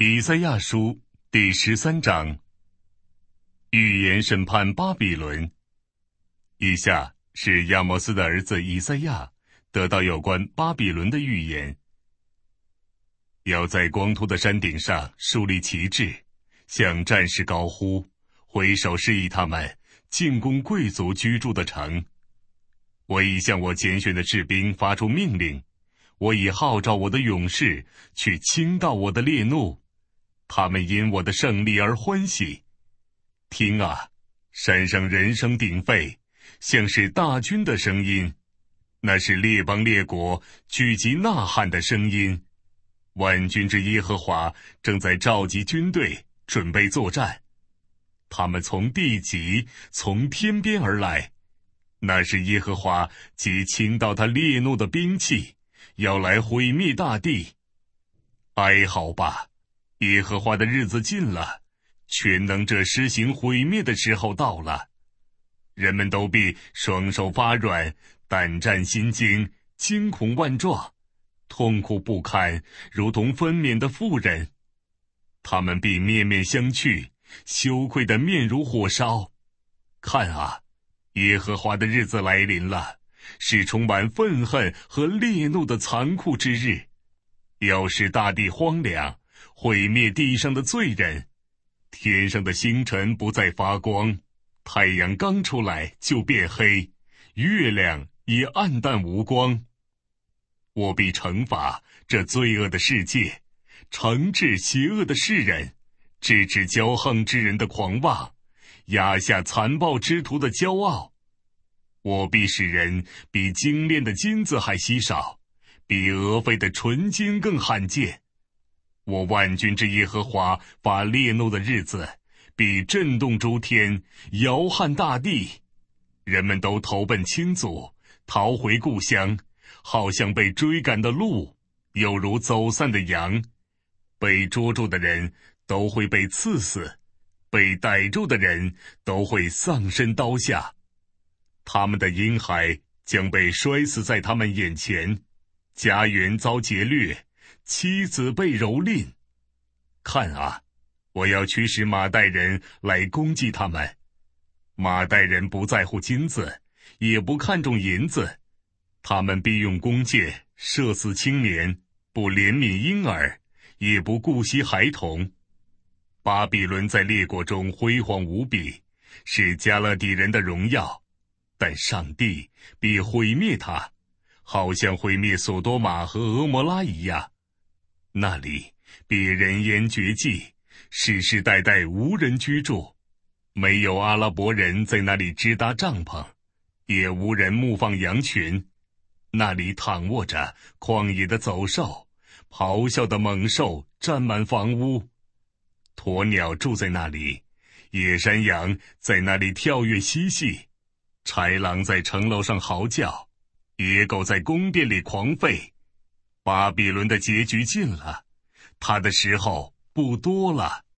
以赛亚书第13章，预言审判巴比伦。以下是亚摩斯的儿子以赛亚得到有关巴比伦的预言。要在光秃的山顶上树立旗帜，向战士高呼，挥手示意他们进攻贵族居住的城。我已向我拣选的士兵发出命令，我已号召我的勇士去倾倒我的烈怒，他们因我的胜利而欢喜。听啊，山上人声鼎沸，像是大军的声音，那是列邦列国聚集呐喊的声音。万军之耶和华正在召集军队，准备作战。他们从地极，从天边而来，那是耶和华即倾倒他烈怒的兵器，要来毁灭大地。哀嚎吧，耶和华的日子近了，全能者施行毁灭的时候到了。人们都必双手发软，胆战心惊，惊恐万状，痛苦不堪，如同分娩的妇人。他们必面面相觑，羞愧的面如火烧。看啊，耶和华的日子来临了，是充满愤恨和烈怒的残酷之日，要使大地荒凉，毁灭地上的罪人。天上的星辰不再发光，太阳刚出来就变黑，月亮也暗淡无光。我必惩罚这罪恶的世界，惩治邪恶的世人，制止骄横之人的狂妄，压下残暴之徒的骄傲。我必使人比精炼的金子还稀少，比俄斐的纯金更罕见。我万军之耶和华发烈怒的日子，必震动诸天，摇撼大地。人们都投奔亲族，逃回故乡，好像被追赶的鹿，又如走散的羊。被捉住的人都会被刺死，被逮住的人都会丧身刀下。他们的婴孩将被摔死在他们眼前，家园遭劫掠，妻子被蹂躏。看啊，我要驱使马代人来攻击他们。马代人不在乎金子，也不看重银子，他们必用弓箭射死青年，不怜悯婴儿，也不顾惜孩童。巴比伦在列国中辉煌无比，是加勒底人的荣耀，但上帝必毁灭他，好像毁灭索多玛和俄摩拉一样。那里必人烟绝迹，世世代代无人居住，没有阿拉伯人在那里支搭帐篷，也无人牧放羊群。那里躺卧着旷野的走兽，咆哮的猛兽占满房屋。鸵鸟住在那里，野山羊在那里跳跃嬉戏，豺狼在城楼上嚎叫，野狗在宫殿里狂吠。巴比伦的结局近了，他的时候不多了。